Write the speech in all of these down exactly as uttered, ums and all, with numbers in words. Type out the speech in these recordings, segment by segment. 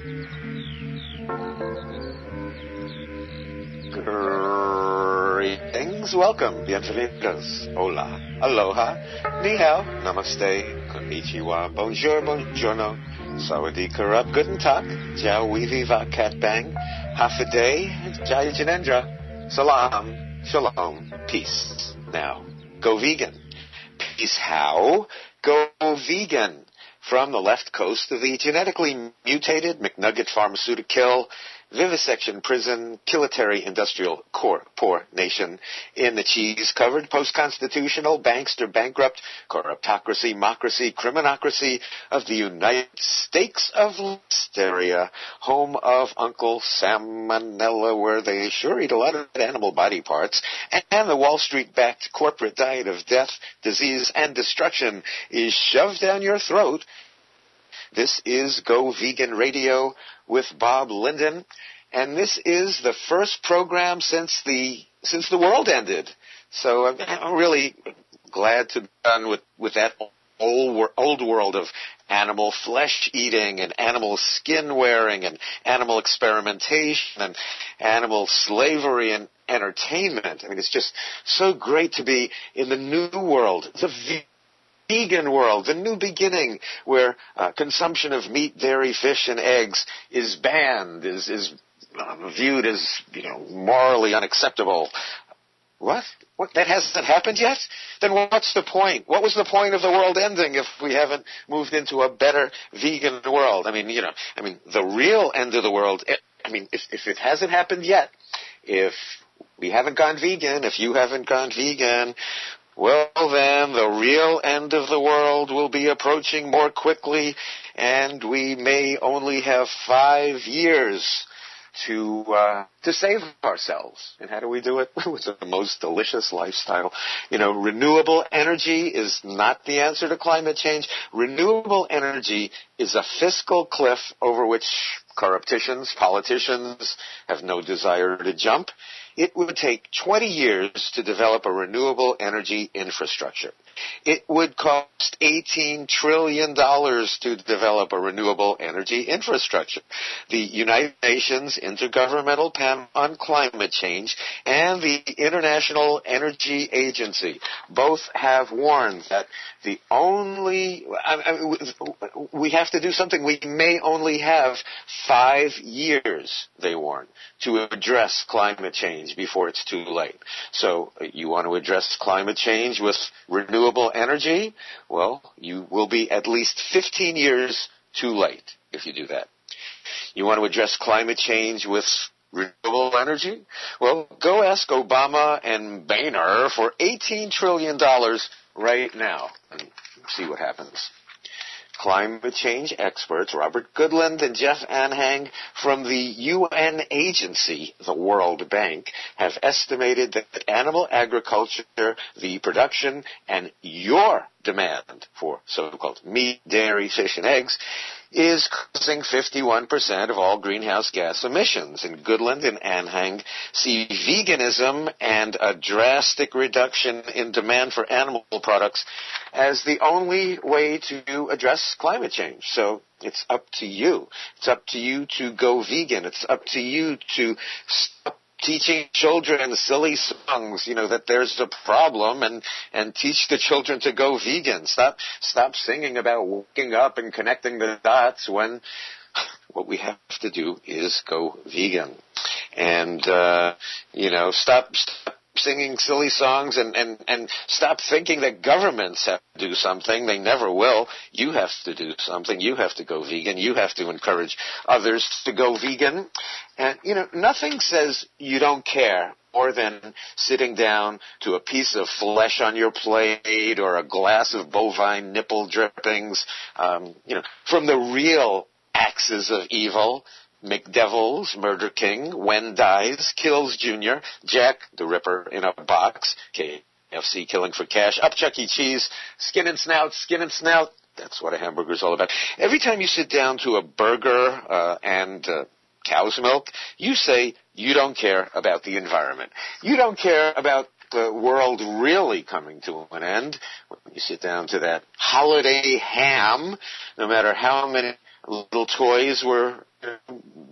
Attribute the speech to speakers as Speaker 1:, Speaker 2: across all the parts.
Speaker 1: Greetings, welcome, bienvenidos, hola, aloha, ni hao, namaste, konnichiwa, bonjour, buongiorno, sawadee karab, guten tag, jiao weevi va cat bang, half a day, jaya janendra, salam, shalom, peace. Now, go vegan. Peace how? Go vegan. From the left coast of the genetically mutated McNugget pharmaceutical vivisection prison kilitary industrial core poor nation in the cheese-covered post-constitutional bankster bankrupt corruptocracy, mocracy, criminocracy of the United States of Listeria, home of Uncle Salmonella, where they sure eat a lot of animal body parts, and the Wall Street-backed corporate diet of death, disease, and destruction is shoved down your throat. This is Go Vegan Radio with Bob Linden, and this is the first program since the since the world ended. So I'm, I'm really glad to be done with, with that old old world of animal flesh eating and animal skin wearing and animal experimentation and animal slavery and entertainment. I mean, it's just so great to be in the new world, the vegan world, the new beginning, where uh, consumption of meat, dairy, fish, and eggs is banned, is is uh, viewed as, you know, morally unacceptable. What? What? That hasn't happened yet? Then what's the point? What was the point of the world ending if we haven't moved into a better vegan world? I mean, you know, I mean, the real end of the world. I mean, if if it hasn't happened yet, if we haven't gone vegan, if you haven't gone vegan, well, then, the real end of the world will be approaching more quickly, and we may only have five years to uh, to save ourselves. And how do we do it? With the most delicious lifestyle. You know, renewable energy is not the answer to climate change. Renewable energy is a fiscal cliff over which corruptians, politicians have no desire to jump. It would take twenty years to develop a renewable energy infrastructure. It would cost eighteen trillion dollars to develop a renewable energy infrastructure. The United Nations Intergovernmental Panel on Climate Change and the International Energy Agency both have warned that the only, I mean, we have to do something. We may only have five years, they warn, to address climate change before it's too late. So you want to address climate change with renewable energy? Well, you will be at least fifteen years too late if you do that. You want to address climate change with renewable energy? Well, go ask Obama and Boehner for eighteen trillion dollars right now and see what happens. Climate change experts Robert Goodland and Jeff Anhang from the U N agency, the World Bank, have estimated that animal agriculture, the production, and your demand for so-called meat, dairy, fish, and eggs is causing fifty-one percent of all greenhouse gas emissions. And Goodland and Anhang see veganism and a drastic reduction in demand for animal products as the only way to address climate change. So it's up to you. It's up to you to go vegan. It's up to you to stop teaching children silly songs, you know, that there's a problem, and, and teach the children to go vegan. Stop, stop singing about waking up and connecting the dots when what we have to do is go vegan. And, uh, you know, stop, stop singing silly songs and, and, and stop thinking that governments have to do something. They never will. You have to do something. You have to go vegan. You have to encourage others to go vegan. And, you know, nothing says you don't care more than sitting down to a piece of flesh on your plate or a glass of bovine nipple drippings, um, you know, from the real axes of evil. McDevils, Murder King, Wen Dies, Kills Junior, Jack the Ripper in a Box, K F C Killing for Cash, Up Chuck E. Cheese, Skin and Snout, Skin and Snout. That's what a hamburger's all about. Every time you sit down to a burger uh, and uh, cow's milk, you say you don't care about the environment. You don't care about the world really coming to an end. When you sit down to that holiday ham, no matter how many little toys were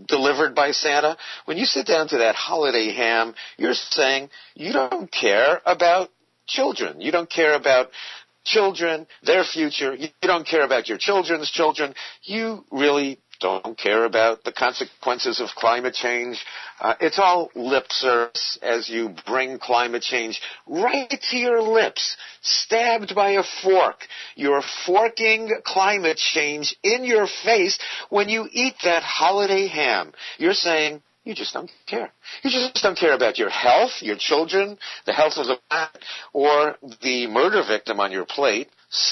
Speaker 1: delivered by Santa. When you sit down to that holiday ham, you're saying you don't care about children. You don't care about children, their future. You don't care about your children's children. You really don't care about the consequences of climate change. Uh, it's all lip service as you bring climate change right to your lips, stabbed by a fork. You're forking climate change in your face when you eat that holiday ham. You're saying, you just don't care. You just don't care about your health, your children, the health of the planet, or the murder victim on your plate,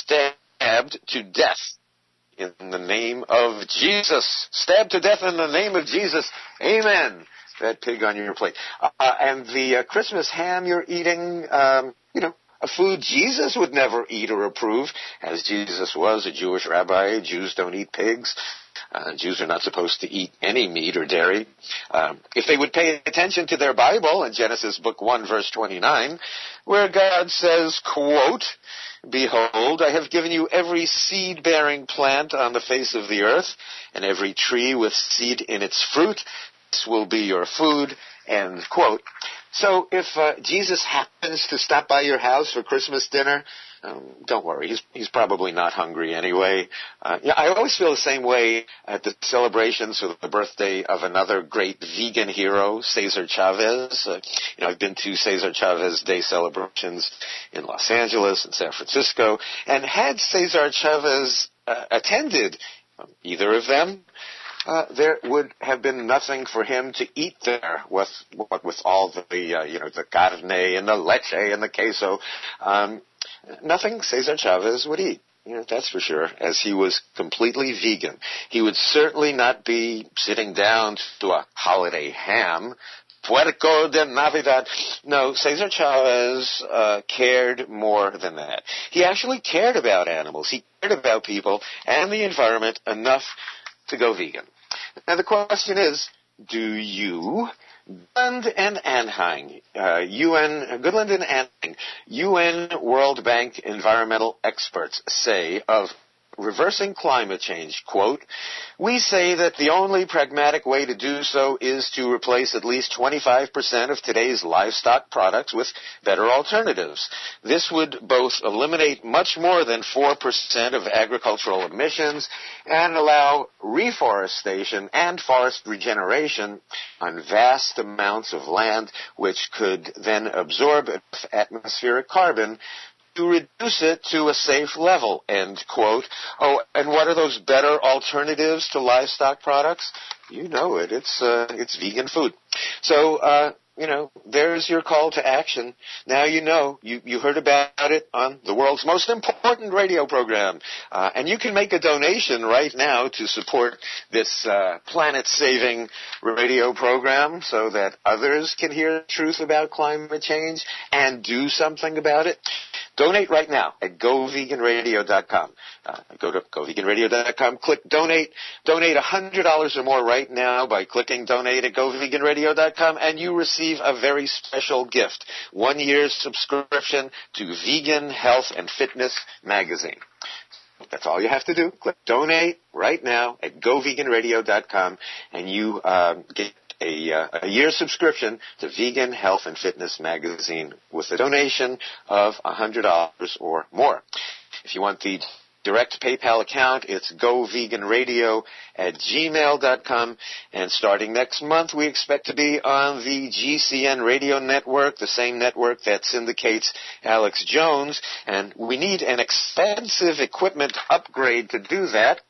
Speaker 1: stabbed to death in the name of Jesus. Stabbed to death in the name of Jesus. Amen. That pig on your plate. Uh, and the uh, Christmas ham you're eating, um, you know, a food Jesus would never eat or approve, as Jesus was a Jewish rabbi. Jews don't eat pigs. Uh, Jews are not supposed to eat any meat or dairy. Um, if they would pay attention to their Bible in Genesis book one, verse twenty-nine, where God says, quote, "Behold, I have given you every seed-bearing plant on the face of the earth, and every tree with seed in its fruit. This will be your food," end quote. So if uh, Jesus happens to stop by your house for Christmas dinner, um, don't worry. He's, he's probably not hungry anyway. Uh, yeah, I always feel the same way at the celebrations for the birthday of another great vegan hero, Cesar Chavez. Uh, you know, I've been to Cesar Chavez Day celebrations in Los Angeles and San Francisco, and had Cesar Chavez uh, attended um, either of them, Uh, there would have been nothing for him to eat there with what with all the uh, you know the carne and the leche and the queso. Um, nothing Cesar Chavez would eat. You know, that's for sure, as he was completely vegan. He would certainly not be sitting down to a holiday ham. Puerco de Navidad. No, Cesar Chavez uh, cared more than that. He actually cared about animals. He cared about people and the environment enough to go vegan. Now the question is, do you? Goodland and Anhang, uh, U N, Goodland and Anhang, U N World Bank environmental experts say of reversing climate change, quote, "We say that the only pragmatic way to do so is to replace at least twenty-five percent of today's livestock products with better alternatives. This would both eliminate much more than four percent of agricultural emissions and allow reforestation and forest regeneration on vast amounts of land, which could then absorb atmospheric carbon to reduce it to a safe level," end quote. Oh, and what are those better alternatives to livestock products? You know it. It's uh, it's vegan food. So, uh, you know, there's your call to action. Now you know. You, you heard about it on the world's most important radio program. Uh, and you can make a donation right now to support this uh, planet-saving radio program so that others can hear the truth about climate change and do something about it. Donate right now at go vegan radio dot com. Uh, go to go vegan radio dot com, click donate. Donate one hundred dollars or more right now by clicking donate at go vegan radio dot com, and you receive a very special gift, one year's subscription to Vegan Health and Fitness magazine. That's all you have to do. Click donate right now at go vegan radio dot com, and you uh, get A, uh, a year subscription to Vegan Health and Fitness magazine with a donation of one hundred dollars or more. If you want the direct PayPal account, it's go vegan radio at gmail dot com. And starting next month, we expect to be on the G C N radio network, the same network that syndicates Alex Jones. And we need an expensive equipment upgrade to do that.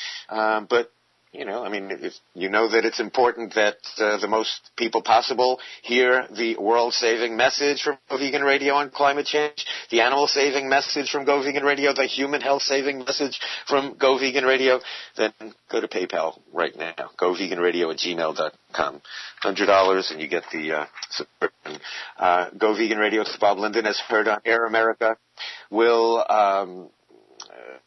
Speaker 1: Um, but You know, I mean, if you know that it's important that uh, the most people possible hear the world-saving message from Go Vegan Radio on climate change, the animal-saving message from Go Vegan Radio, the human health-saving message from Go Vegan Radio, then go to PayPal right now, go vegan radio at gmail dot com. one hundred dollars and you get the uh, subscription. Uh, Go Vegan Radio, Bob Linden, has heard on Air America, will... Um,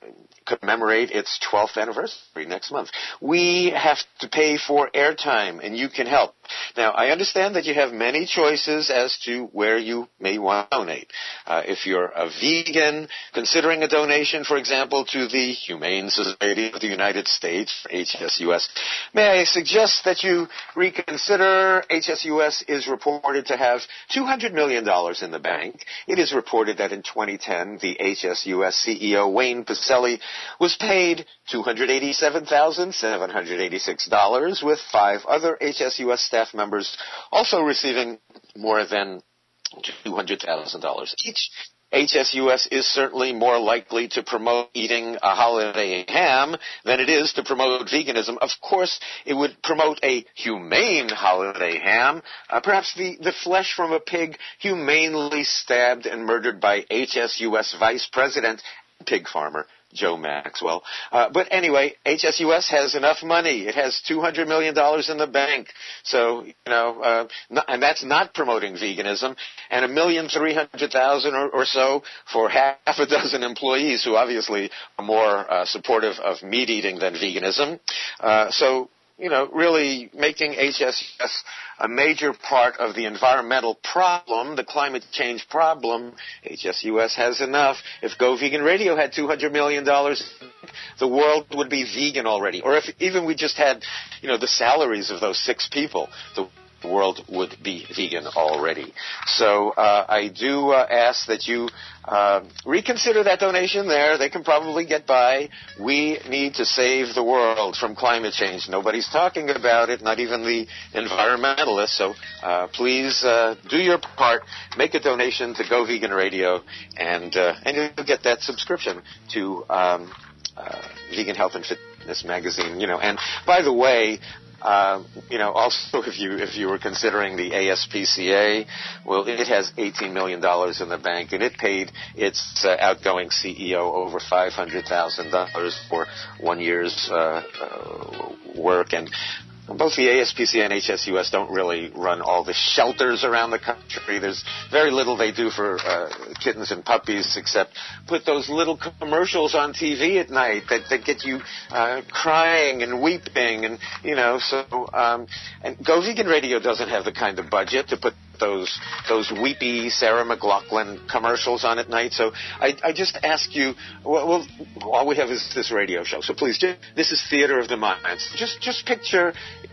Speaker 1: commemorate its twelfth anniversary next month. We have to pay for airtime, and you can help. Now, I understand that you have many choices as to where you may want to donate. Uh, if you're a vegan, considering a donation, for example, to the Humane Society of the United States, H S U S, may I suggest that you reconsider? H S U S is reported to have two hundred million dollars in the bank. It is reported that in twenty ten, the H S U S C E O, Wayne Pacelli, was paid two hundred eighty-seven thousand seven hundred eighty-six dollars, with five other H S U S staff members also receiving more than two hundred thousand dollars each. H S U S is certainly more likely to promote eating a holiday ham than it is to promote veganism. Of course, it would promote a humane holiday ham, uh, perhaps the, the flesh from a pig humanely stabbed and murdered by H S U S Vice President, pig farmer, Joe Maxwell. Uh, but anyway, H S U S has enough money. It has two hundred million dollars in the bank. So, you know, uh, not, and that's not promoting veganism. And a million three hundred thousand or, or so for half a dozen employees who obviously are more uh, supportive of meat eating than veganism. Uh, so, you know, really making H S U S a major part of the environmental problem, the climate change problem. H S U S has enough. If Go Vegan Radio had two hundred million dollars, the world would be vegan already. Or if even we just had, you know, the salaries of those six people, the world would be vegan already. So uh, I do uh, ask that you uh, reconsider that donation there. They can probably get by. We need to save the world from climate change. Nobody's talking about it, not even the environmentalists. So uh, please uh, do your part. Make a donation to Go Vegan Radio, and uh, and you'll get that subscription to um, uh, Vegan Health and Fitness magazine. You know, and by the way, Uh, you know, also, if you if you were considering the A S P C A, well, it has eighteen million dollars in the bank, and it paid its uh, outgoing C E O over five hundred thousand dollars for one year's uh, uh, work. And both the A S P C A and H S U S don't really run all the shelters around the country. There's very little they do for uh, kittens and puppies except put those little commercials on T V at night that, that get you uh, crying and weeping. And, you know, so um, and Go Vegan Radio doesn't have the kind of budget to put those those weepy Sarah McLachlan commercials on at night. So I, I just ask you, well, well, all we have is this radio show. So please, just, this is Theater of the Minds. Just just picture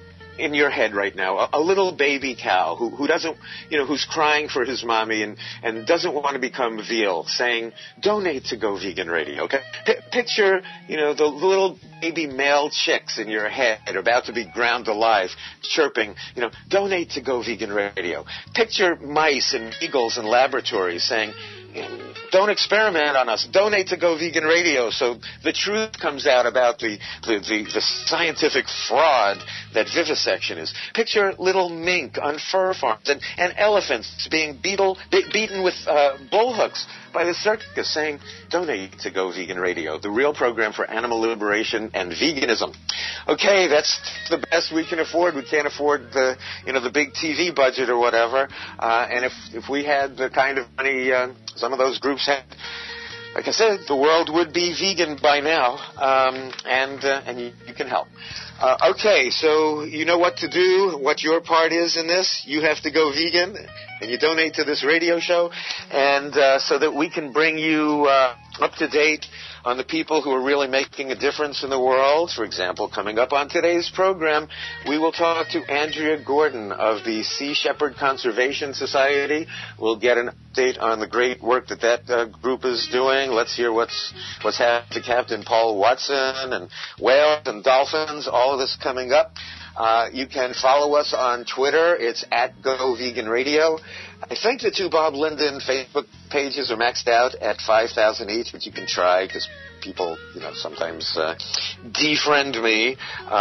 Speaker 1: in your head right now a, a little baby cow who, who doesn't, you know, who's crying for his mommy and, and doesn't want to become veal, saying, donate to Go Vegan Radio. Okay, P- picture, you know, the little baby male chicks in your head about to be ground alive, chirping, you know, donate to Go Vegan Radio. Picture mice and beagles in laboratories saying, don't experiment on us. Donate to Go Vegan Radio so the truth comes out about the, the, the, the scientific fraud that vivisection is. Picture little mink on fur farms and, and elephants being beetle, be, beaten with uh, bull hooks by the circus saying, donate to Go Vegan Radio, the real program for animal liberation and veganism. Okay, that's the best we can afford. We can't afford the, you know, the big T V budget or whatever. Uh, and if, if we had the kind of money uh, some of those groups had, like I said, the world would be vegan by now, um, and uh, and you, you can help. Uh, okay, so you know what to do, what your part is in this. You have to go vegan, and you donate to this radio show, and uh, so that we can bring you uh, up to date on the people who are really making a difference in the world. For example, coming up on today's program, we will talk to Andrea Gordon of the Sea Shepherd Conservation Society. We'll get an update on the great work that that uh, group is doing. Let's hear what's what's happened to Captain Paul Watson and whales and dolphins, all of this coming up. Uh, you can follow us on Twitter. It's at Go Vegan Radio. I think the two Bob Linden Facebook pages are maxed out at five thousand each, but you can try because people, you know, sometimes uh, defriend me.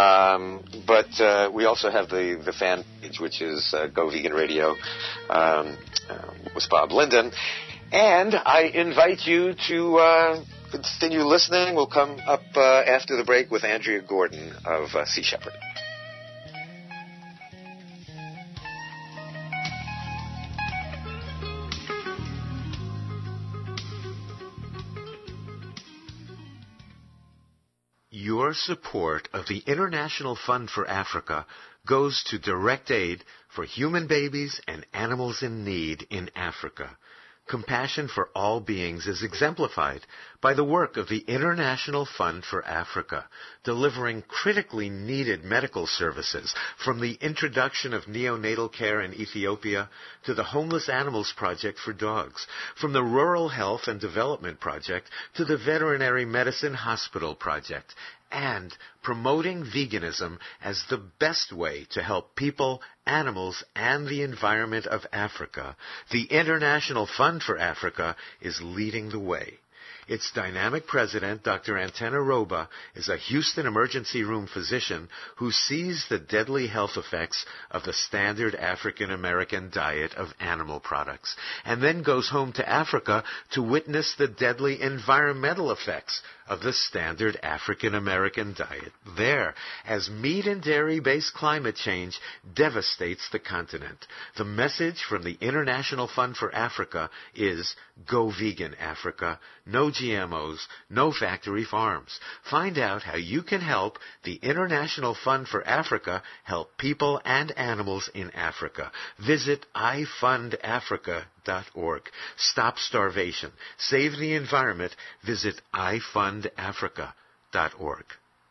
Speaker 1: Um, but uh, we also have the, the fan page, which is uh, Go Vegan Radio um, uh, with Bob Linden. And I invite you to uh, continue listening. We'll come up uh, after the break with Andrea Gordon of uh, Sea Shepherd. Your support of the International Fund for Africa goes to direct aid for human babies and animals in need in Africa. Compassion for all beings is exemplified by the work of the International Fund for Africa, delivering critically needed medical services from the introduction of neonatal care in Ethiopia to the Homeless Animals Project for dogs, from the Rural Health and Development Project to the Veterinary Medicine Hospital Project, and promoting veganism as the best way to help people, animals, and the environment of Africa. The International Fund for Africa is leading the way. Its dynamic president, Doctor Antenna Roba, is a Houston emergency room physician who sees the deadly health effects of the standard African American diet of animal products, and then goes home to Africa to witness the deadly environmental effects of the standard African American diet there, as meat and dairy-based climate change devastates the continent. The message from the International Fund for Africa is, go vegan, Africa. No G M Os, no factory farms. Find out how you can help the International Fund for Africa help people and animals in Africa. Visit i fund africa dot org. Stop starvation. Save the environment. Visit i fund africa dot org.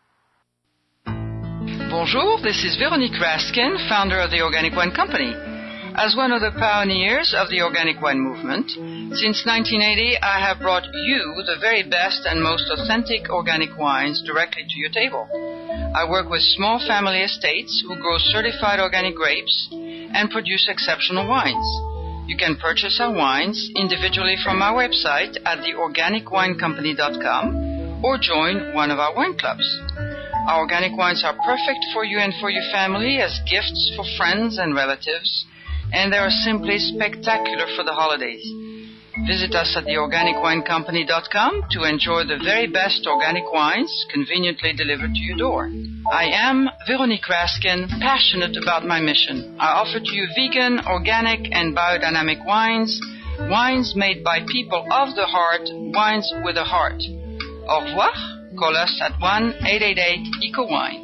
Speaker 2: Bonjour, this is Veronique Raskin, founder of the Organic Wine Company. As one of the pioneers of the organic wine movement, since nineteen eighty, I have brought you the very best and most authentic organic wines directly to your table. I work with small family estates who grow certified organic grapes and produce exceptional wines. You can purchase our wines individually from our website at the organic wine company dot com or join one of our wine clubs. Our organic wines are perfect for you and for your family as gifts for friends and relatives, and they are simply spectacular for the holidays. Visit us at the organic wine company dot com to enjoy the very best organic wines conveniently delivered to your door. I am Veronique Raskin, passionate about my mission. I offer to you vegan, organic, and biodynamic wines, wines made by people of the heart, wines with a heart. Au revoir. Call us at one eight eight eight E C O wine.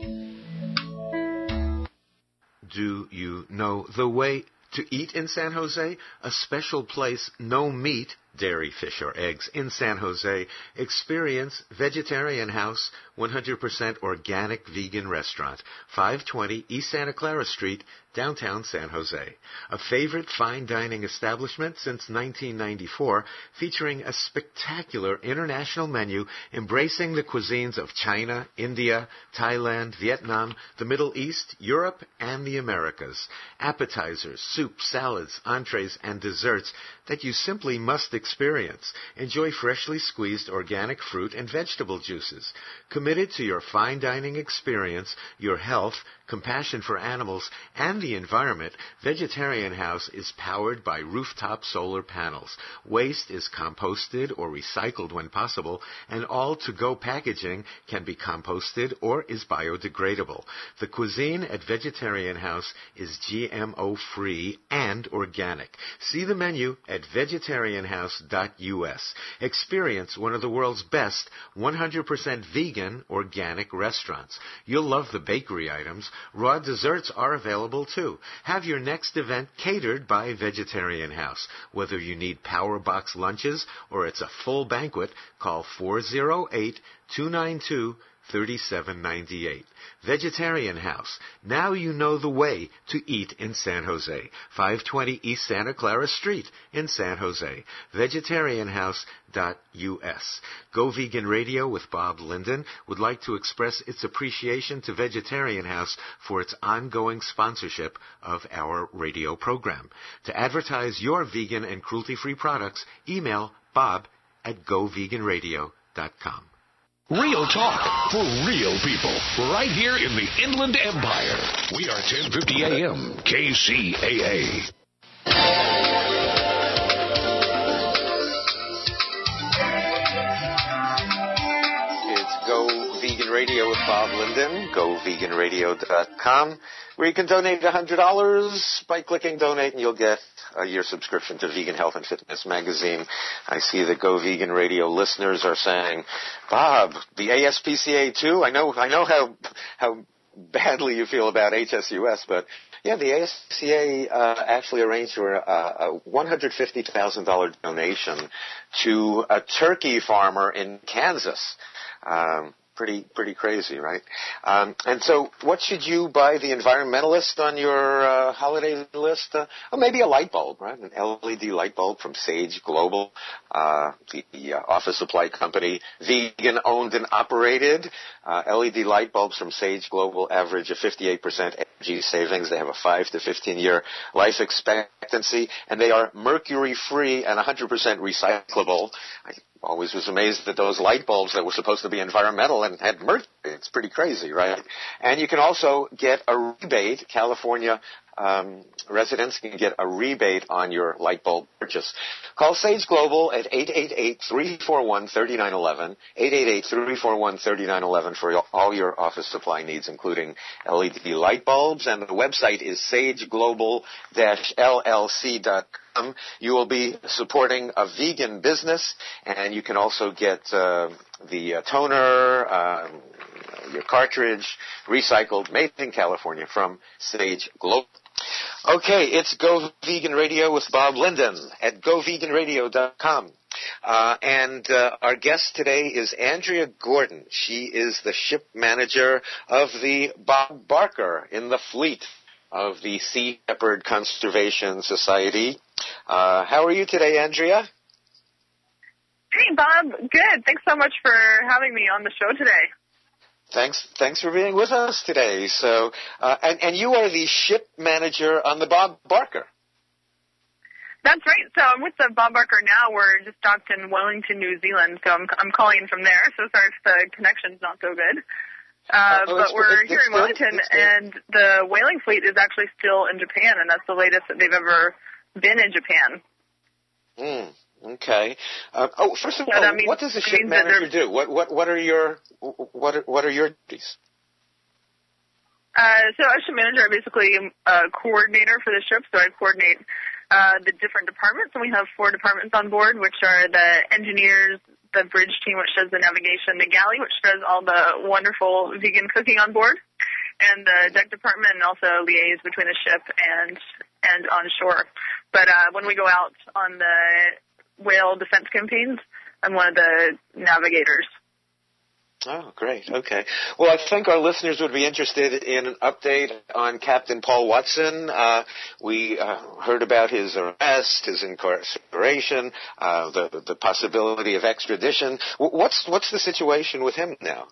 Speaker 1: Do you know the way to eat in San Jose? A special place, no meat, dairy, fish, or eggs in San Jose. Experience Vegetarian House, one hundred percent organic vegan restaurant, five twenty East Santa Clara Street, downtown San Jose. A favorite fine dining establishment since nineteen ninety-four, featuring a spectacular international menu embracing the cuisines of China, India, Thailand, Vietnam, the Middle East, Europe, and the Americas. Appetizers, soups, salads, entrees, and desserts that you simply must experience. Enjoy freshly squeezed organic fruit and vegetable juices. Committed to your fine dining experience, your health, compassion for animals, and the environment, Vegetarian House is powered by rooftop solar panels. Waste is composted or recycled when possible, and all to-go packaging can be composted or is biodegradable. The cuisine at Vegetarian House is G M O-free and organic. See the menu at vegetarian house dot U S. Experience one of the world's best one hundred percent vegan organic restaurants. You'll love the bakery items. Raw desserts are available too. Have your next event catered by Vegetarian House. Whether you need power box lunches or it's a full banquet, call four oh eight, two nine two, three seven nine eight. Vegetarian House. Now you know the way to eat in San Jose. five twenty East Santa Clara Street in San Jose. vegetarian house dot U S. Go Vegan Radio with Bob Linden would like to express its appreciation to Vegetarian House for its ongoing sponsorship of our radio program. To advertise your vegan and cruelty-free products, email bob at go vegan radio dot com.
Speaker 3: Real talk for real people, right here in the Inland Empire. We are ten fifty A M, K C A A.
Speaker 1: It's Go Vegan Radio with Bob Linden, go vegan radio dot com, where you can donate one hundred dollars by clicking donate, and you'll get a year subscription to Vegan Health and Fitness magazine. I see that Go Vegan Radio listeners are saying, Bob, the A S P C A too? I know, I know how, how badly you feel about H S U S, but yeah, the A S P C A uh, actually arranged for a, a one hundred fifty thousand dollars donation to a turkey farmer in Kansas. Um, pretty, pretty crazy, right? Um, and so what should you buy the environmentalist on your uh, holiday list? Uh, oh, maybe a light bulb, right? An L E D light bulb from Sage Global, uh, the, the uh, office supply company, vegan owned and operated. Uh, L E D light bulbs from Sage Global average a fifty-eight percent energy savings. They have a five to fifteen year life expectancy, and they are mercury free and one hundred percent recyclable. I always was amazed that those light bulbs that were supposed to be environmental and had mercury. It's pretty crazy, right? And you can also get a rebate. California um, residents can get a rebate on your light bulb purchase. Call Sage Global at eight eight eight, three four one, three nine one one, eight eight eight, three four one, three nine one one for all your office supply needs, including L E D light bulbs. And the website is sage global dash L L C dot com. You will be supporting a vegan business, and you can also get uh, the uh, toner, um, your cartridge, recycled, made in California from Sage Global. Okay, it's Go Vegan Radio with Bob Linden at go vegan radio dot com. Uh, and uh, our guest today is Andrea Gordon. She is the ship manager of the Bob Barker in the fleet of the Sea Shepherd Conservation Society. Uh, how are you today, Andrea?
Speaker 4: Hey, Bob. Good. Thanks so much for having me on the show today.
Speaker 1: Thanks, thanks for being with us today. So, uh, and, and you are the ship manager on the Bob Barker.
Speaker 4: That's right. So I'm with the Bob Barker now. We're just docked in Wellington, New Zealand. So I'm I'm calling in from there. So sorry if the connection's not so good. Uh, oh, but we're here in Wellington, and the whaling fleet is actually still in Japan, and that's the latest that they've ever been in Japan.
Speaker 1: Hmm. Okay. Uh, oh, first of
Speaker 4: so
Speaker 1: all,
Speaker 4: means,
Speaker 1: what does a ship manager do? What what what are your what are, what are your duties?
Speaker 4: Uh, so as ship manager, I'm basically a coordinator for the ship. So I coordinate uh, the different departments, and we have four departments on board, which are the engineers, the bridge team, which does the navigation, the galley, which does all the wonderful vegan cooking on board, and the deck department, and also liaise between the ship and and on shore. But uh, when we go out on the whale defense campaigns, I'm one of the navigators.
Speaker 1: Oh, great. Okay. Well, I think our listeners would be interested in an update on Captain Paul Watson. Uh, we uh, heard about his arrest, his incarceration, uh, the the possibility of extradition. What's what's the situation with him now?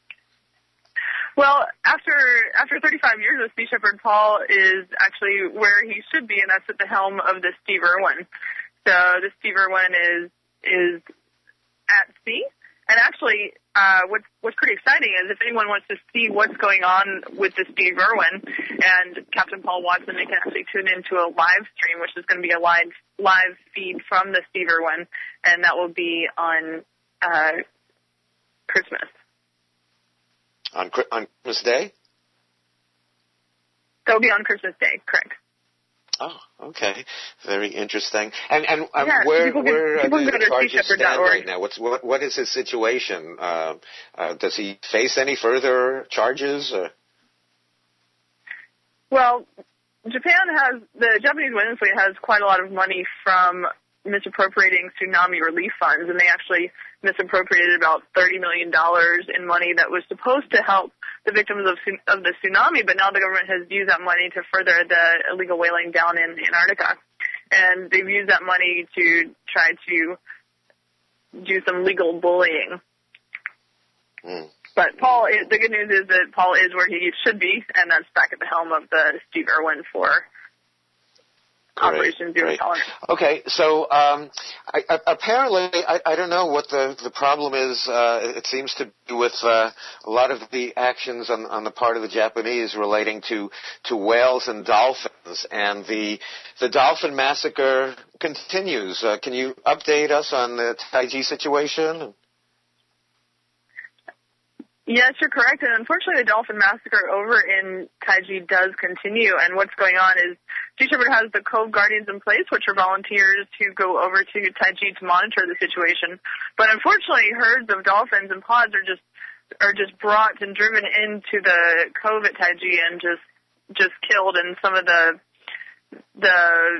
Speaker 4: Well, after after thirty-five years of Sea Shepherd, Paul is actually where he should be, and that's at the helm of the Steve Irwin. So the Steve Irwin is is at sea. And actually, uh, what's, what's pretty exciting is if anyone wants to see what's going on with the Steve Irwin and Captain Paul Watson, they can actually tune into a live stream, which is going to be a live live feed from the Steve Irwin, and that will be on uh, Christmas.
Speaker 1: On on Christmas Day?
Speaker 4: That will be on Christmas Day, correct.
Speaker 1: Oh, okay. Very interesting. And and um,
Speaker 4: yeah,
Speaker 1: where
Speaker 4: people
Speaker 1: where
Speaker 4: can,
Speaker 1: are the charges stand right now? What's what what is his situation? Uh, uh, does he face any further charges? Or?
Speaker 4: Well, Japan has the Japanese whaling fleet has quite a lot of money from misappropriating tsunami relief funds, and they actually misappropriated about thirty million dollars in money that was supposed to help the victims of of the tsunami, but now the government has used that money to further the illegal whaling down in Antarctica. And they've used that money to try to do some legal bullying.
Speaker 1: Mm.
Speaker 4: But Paul, is, the good news is that Paul is where he should be, and that's back at the helm of the Steve Irwin for
Speaker 1: Great,
Speaker 4: Operation Zero
Speaker 1: great.
Speaker 4: Tolerance.
Speaker 1: Okay, so um, I, I, apparently, I, I don't know what the, the problem is. Uh, it seems to be with uh, a lot of the actions on, on the part of the Japanese relating to, to whales and dolphins, and the the dolphin massacre continues. Uh, can you update us on the Taiji situation?
Speaker 4: Yes, you're correct. And unfortunately, the dolphin massacre over in Taiji does continue. And what's going on is Sea Shepherd has the Cove Guardians in place, which are volunteers who go over to Taiji to monitor the situation. But unfortunately, herds of dolphins and pods are just are just brought and driven into the cove at Taiji and just just killed. And some of the the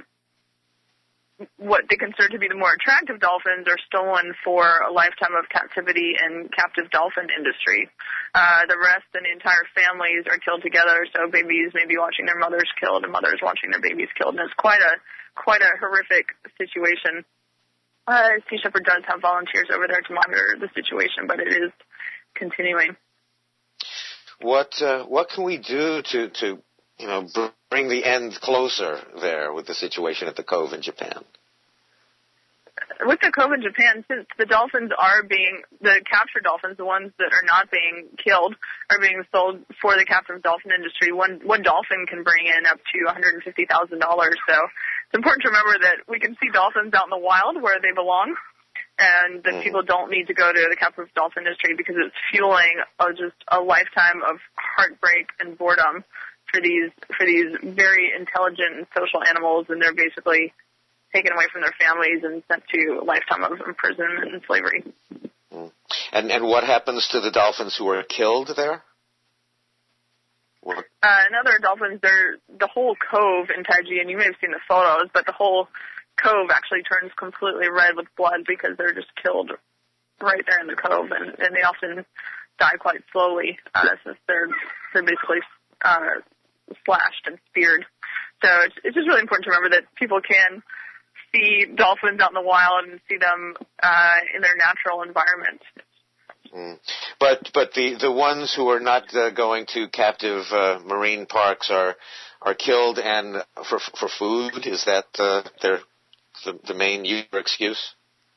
Speaker 4: what they consider to be the more attractive dolphins are stolen for a lifetime of captivity in captive dolphin industry. Uh, the rest and the entire families are killed together, so babies may be watching their mothers killed and mothers watching their babies killed, and it's quite a quite a horrific situation. Uh, Sea Shepherd does have volunteers over there to monitor the situation, but it is continuing.
Speaker 1: What uh, what can we do to to you know, bring the end closer there with the situation at the Cove in Japan?
Speaker 4: With the Cove in Japan, since the dolphins are being, the captured dolphins, the ones that are not being killed, are being sold for the captive dolphin industry, one one dolphin can bring in up to one hundred fifty thousand dollars. So it's important to remember that we can see dolphins out in the wild where they belong, and that mm-hmm. people don't need to go to the captive dolphin industry because it's fueling a, just a lifetime of heartbreak and boredom for these for these very intelligent and social animals, and they're basically taken away from their families and sent to a lifetime of imprisonment and slavery.
Speaker 1: Mm. And and what happens to the dolphins who are killed there? What?
Speaker 4: Uh, and other dolphins, they're the whole cove in Taiji, and you may have seen the photos, but the whole cove actually turns completely red with blood because they're just killed right there in the cove, and, and they often die quite slowly uh, since they're they're basically uh, slashed and speared. So it's, it's just really important to remember that people can see dolphins out in the wild and see them uh, in their natural environment.
Speaker 1: Mm. But but the, the ones who are not uh, going to captive uh, marine parks are are killed and for for food. Is that uh, their the, the main excuse?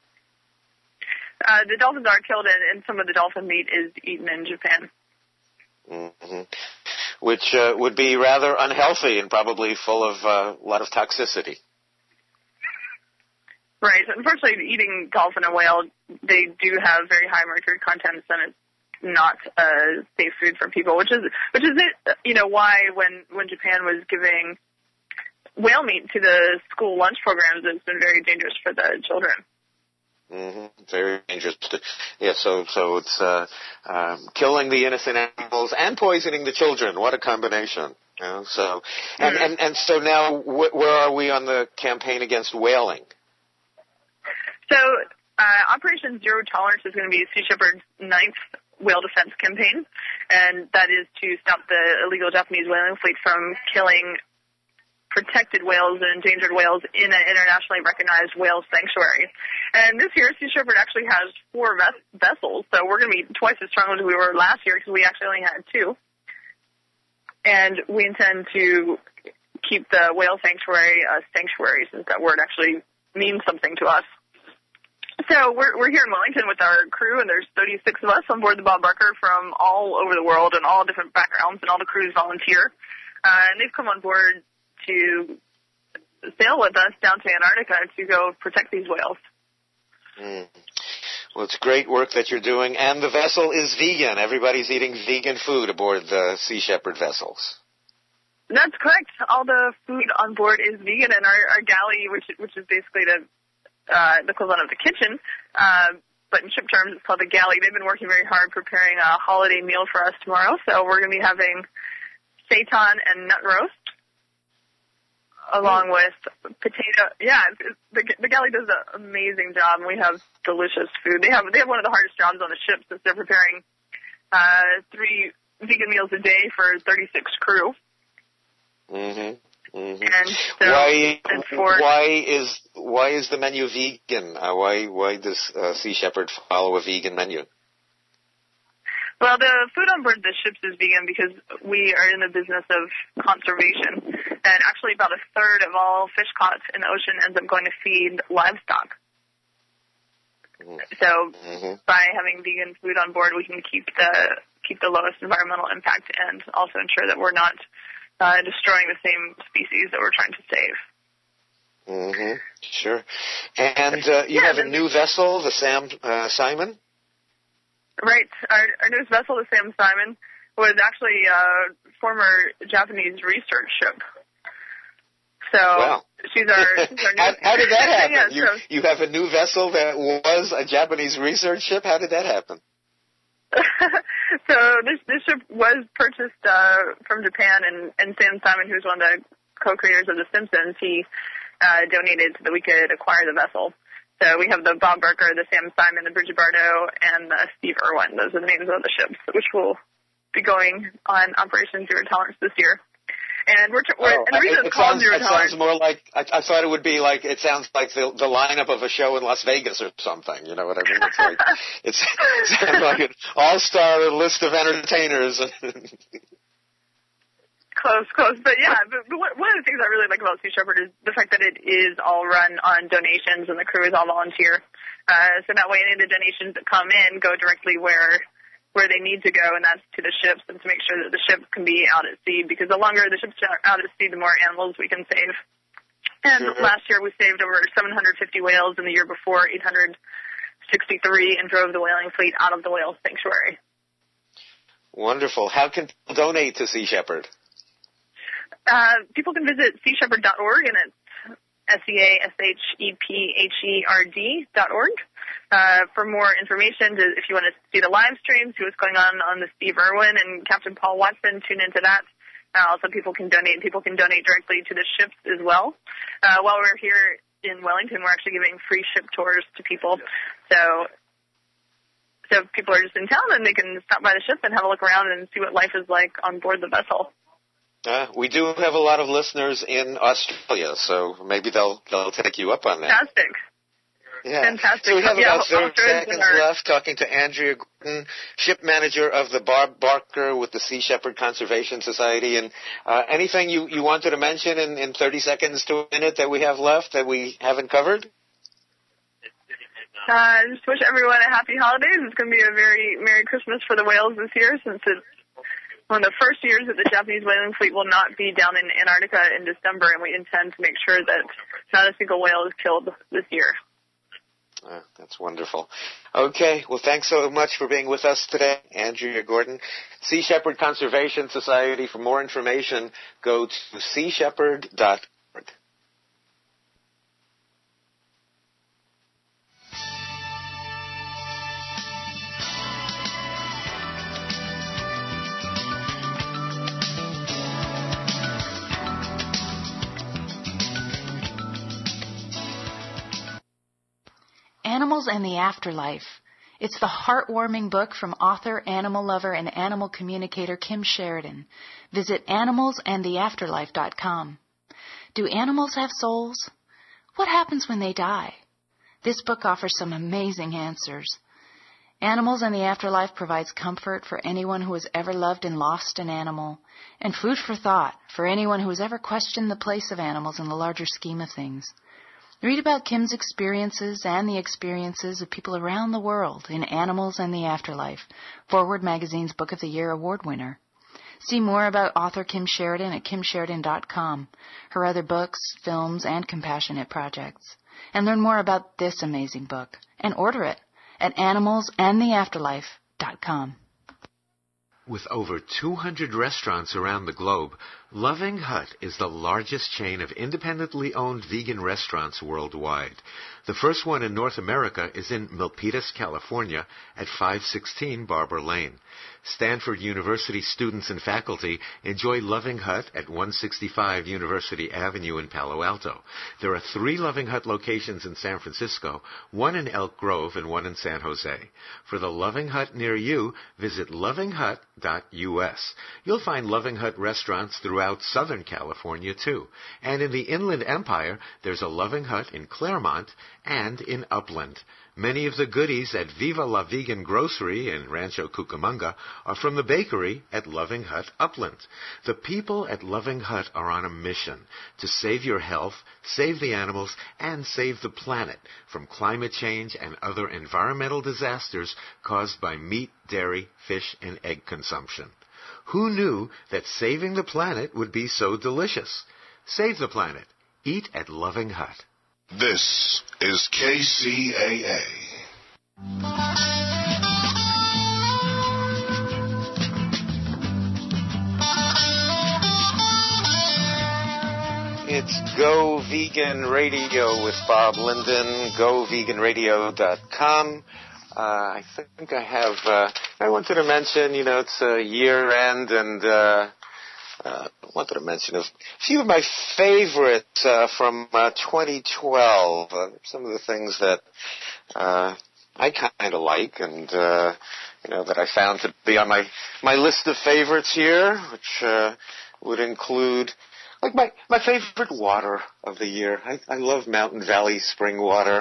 Speaker 4: Uh, the dolphins are killed, and, and some of the dolphin meat is eaten in Japan.
Speaker 1: Mm-hmm. Which uh, would be rather unhealthy and probably full of uh, a lot of toxicity.
Speaker 4: Right. Unfortunately, eating dolphin and whale, they do have very high mercury contents, and it's not uh, safe food for people. Which is which is it. You know why when when Japan was giving whale meat to the school lunch programs, it's been very dangerous for the children.
Speaker 1: Mm-hmm. Very dangerous. Yeah, so so it's uh, um, killing the innocent animals and poisoning the children. What a combination! You know, so and, mm-hmm. and and so now, wh- where are we on the campaign against whaling?
Speaker 4: So uh, Operation Zero Tolerance is going to be Sea Shepherd's ninth whale defense campaign, and that is to stop the illegal Japanese whaling fleet from killing protected whales and endangered whales in an internationally recognized whale sanctuary. And this year, Sea Shepherd actually has four ves- vessels, so we're going to be twice as strong as we were last year because we actually only had two. And we intend to keep the whale sanctuary a sanctuary, since that word actually means something to us. So we're we're here in Wellington with our crew, and there's thirty-six of us on board the Bob Barker from all over the world and all different backgrounds, and all the crews volunteer. Uh, and they've come on board to sail with us down to Antarctica to go protect these whales.
Speaker 1: Mm. Well, it's great work that you're doing, and the vessel is vegan. Everybody's eating vegan food aboard the Sea Shepherd vessels.
Speaker 4: That's correct. All the food on board is vegan, and our, our galley, which which is basically the uh, the equivalent of the kitchen, uh, but in ship terms it's called the galley. They've been working very hard preparing a holiday meal for us tomorrow, so we're going to be having seitan and nut roast, along with potato. Yeah, the, the galley does an amazing job, and we have delicious food. They have they have one of the hardest jobs on the ship, since they're preparing uh, three vegan meals a day for thirty-six crew.
Speaker 1: Mm-hmm. Mm-hmm.
Speaker 4: And so,
Speaker 1: why
Speaker 4: and for,
Speaker 1: why is why is the menu vegan? Uh, why why does uh, Sea Shepherd follow a vegan menu?
Speaker 4: Well, the food on board the ships is vegan because we are in the business of conservation, and actually about a third of all fish caught in the ocean ends up going to feed livestock. Mm-hmm. So mm-hmm. by having vegan food on board, we can keep the keep the lowest environmental impact and also ensure that we're not uh, destroying the same species that we're trying to save.
Speaker 1: Mm-hmm. Sure. And uh, you
Speaker 4: yeah,
Speaker 1: have a new vessel, the Sam uh, Simon?
Speaker 4: Right. Our, our newest vessel, the Sam Simon, was actually a former Japanese research ship. So
Speaker 1: wow.
Speaker 4: she's our, she's our
Speaker 1: how, how did that happen?
Speaker 4: yeah,
Speaker 1: you,
Speaker 4: so,
Speaker 1: you have a new vessel that was a Japanese research ship? How did that happen?
Speaker 4: so this this ship was purchased uh, from Japan, and, and Sam Simon, who's one of the co-creators of The Simpsons, he uh, donated so that we could acquire the vessel. So we have the Bob Barker, the Sam Simon, the Bridget Bardot, and the Steve Irwin. Those are the names of the ships, which will be going on Operation Zero Tolerance this year. And we're, we're
Speaker 1: oh,
Speaker 4: and the reason
Speaker 1: it,
Speaker 4: it's called
Speaker 1: sounds,
Speaker 4: Zero
Speaker 1: it
Speaker 4: Tolerance.
Speaker 1: sounds more like I, I thought it would be like it sounds like the, the lineup of a show in Las Vegas or something. You know what I mean? It's like it's, it sounds like an all-star list of entertainers.
Speaker 4: Close, close, but yeah. But, but one of the things I really like about Sea Shepherd is the fact that it is all run on donations, and the crew is all volunteer. Uh, so that way, any of the donations that come in go directly where where they need to go, and that's to the ships, and to make sure that the ships can be out at sea. Because the longer the ships are out at sea, the more animals we can save. And
Speaker 1: sure.
Speaker 4: Last year, we saved over seven hundred fifty whales, and the year before, eight hundred sixty-three, and drove the whaling fleet out of the whale sanctuary.
Speaker 1: Wonderful. How can people donate to Sea Shepherd?
Speaker 4: Uh, people can visit sea shepherd dot org, and it's S E A S H E P H E R D dot org. Uh, for more information, to, if you want to see the live streams, see what's going on on the Steve Irwin and Captain Paul Watson, tune into that. Uh, also, people can donate. People can donate directly to the ships as well. Uh, while we're here in Wellington, we're actually giving free ship tours to people. So, so if people are just in town, then they can stop by the ship and have a look around and see what life is like on board the vessel.
Speaker 1: Uh, we do have a lot of listeners in Australia, so maybe they'll they'll take you up on that.
Speaker 4: Fantastic.
Speaker 1: Yeah.
Speaker 4: Fantastic.
Speaker 1: So we have
Speaker 4: yeah,
Speaker 1: about thirty seconds
Speaker 4: our...
Speaker 1: left talking to Andrea Gordon, ship manager of the Bob Barker with the Sea Shepherd Conservation Society. And uh, anything you, you wanted to mention in, in thirty seconds to a minute that we have left that we haven't covered?
Speaker 4: Uh, just wish everyone a happy holidays. It's going to be a very Merry Christmas for the whales this year, since it's one of the first years that the Japanese whaling fleet will not be down in Antarctica in December, and we intend to make sure that not a single whale is killed this year.
Speaker 1: Uh, that's wonderful. Okay, well, thanks so much for being with us today, Andrea Gordon. Sea Shepherd Conservation Society. For more information, go to sea shepherd dot org.
Speaker 5: Animals and the Afterlife. It's the heartwarming book from author, animal lover, and animal communicator Kim Sheridan. Visit animals and the afterlife dot com. Do animals have souls? What happens when they die? This book offers some amazing answers. Animals and the Afterlife provides comfort for anyone who has ever loved and lost an animal, and food for thought for anyone who has ever questioned the place of animals in the larger scheme of things. Read about Kim's experiences and the experiences of people around the world in Animals and the Afterlife, Forward Magazine's Book of the Year award winner. See more about author Kim Sheridan at kim sheridan dot com, her other books, films, and compassionate projects. And learn more about this amazing book, and order it at animals and the afterlife dot com.
Speaker 6: With over two hundred restaurants around the globe, Loving Hut is the largest chain of independently owned vegan restaurants worldwide. The first one in North America is in Milpitas, California, at five sixteen Barber Lane. Stanford University students and faculty enjoy Loving Hut at one sixty-five University Avenue in Palo Alto. There are three Loving Hut locations in San Francisco, one in Elk Grove and one in San Jose. For the Loving Hut near you, visit loving hut dot U S. You'll find Loving Hut restaurants throughout Southern California, too. And in the Inland Empire, there's a Loving Hut in Claremont and in Upland. Many of the goodies at Viva La Vegan Grocery in Rancho Cucamonga are from the bakery at Loving Hut Upland. The people at Loving Hut are on a mission to save your health, save the animals, and save the planet from climate change and other environmental disasters caused by meat, dairy, fish, and egg consumption. Who knew that saving the planet would be so delicious? Save the planet. Eat at Loving Hut.
Speaker 3: This is K C A A.
Speaker 1: It's Go Vegan Radio with Bob Linden, go vegan radio dot com. Uh, I think I have, uh, I wanted to mention, you know, it's a year end, and uh, uh, I wanted to mention a few of my favorites uh, from uh, twenty twelve, uh, some of the things that uh, I kind of like, and, uh, you know, that I found to be on my, my list of favorites here, which uh, would include, like, my, my favorite water of the year. I, I love Mountain Valley spring water.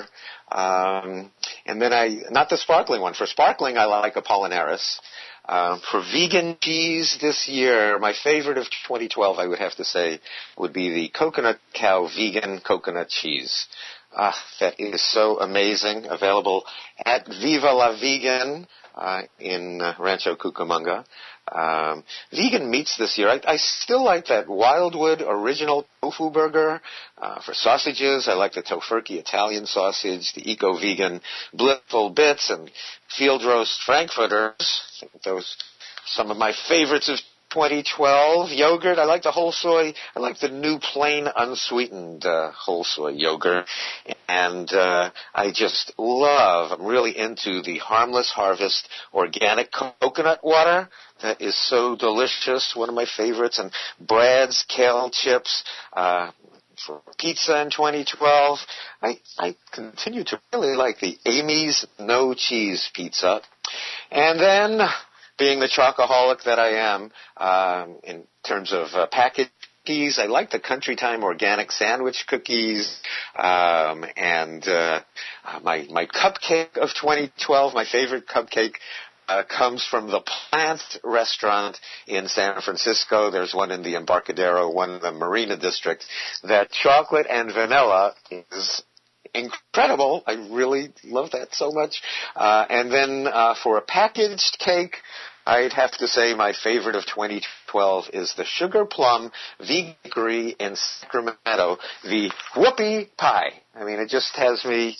Speaker 1: Um, and then I, not the sparkling one. For sparkling, I like Apollinaris. Uh, for vegan cheese this year, my favorite of twenty twelve, I would have to say, would be the Coconut Cow vegan coconut cheese. Ah, that is so amazing. Available at Viva La Vegan uh, in uh, Rancho Cucamonga. Um, vegan meats this year, I, I still like that Wildwood original tofu burger. Uh, for sausages, I like the Tofurky Italian sausage, the eco-vegan Blissful Bits, and field roast Frankfurters. I think those are some of my favorites of twenty twelve. Yogurt, I like the whole soy. I like the new plain unsweetened uh, whole soy yogurt. And uh, I just love, I'm really into the Harmless Harvest organic coconut water. That is so delicious, one of my favorites. And Brad's kale chips uh, for pizza in twenty twelve. I, I continue to really like the Amy's No Cheese Pizza. And then, being the chocoholic that I am, um, in terms of uh, packaged cookies, I like the Country Time organic sandwich cookies, um, and uh, my my cupcake of twenty twelve, my favorite cupcake, uh, comes from the Plant Restaurant in San Francisco. There's one in the Embarcadero, one in the Marina District. That chocolate and vanilla is incredible. I really love that so much. Uh, and then uh, for a packaged cake, I'd have to say my favorite of twenty twelve is the Sugar Plum Veganery in Sacramento, the Whoopie Pie. I mean, it just has me,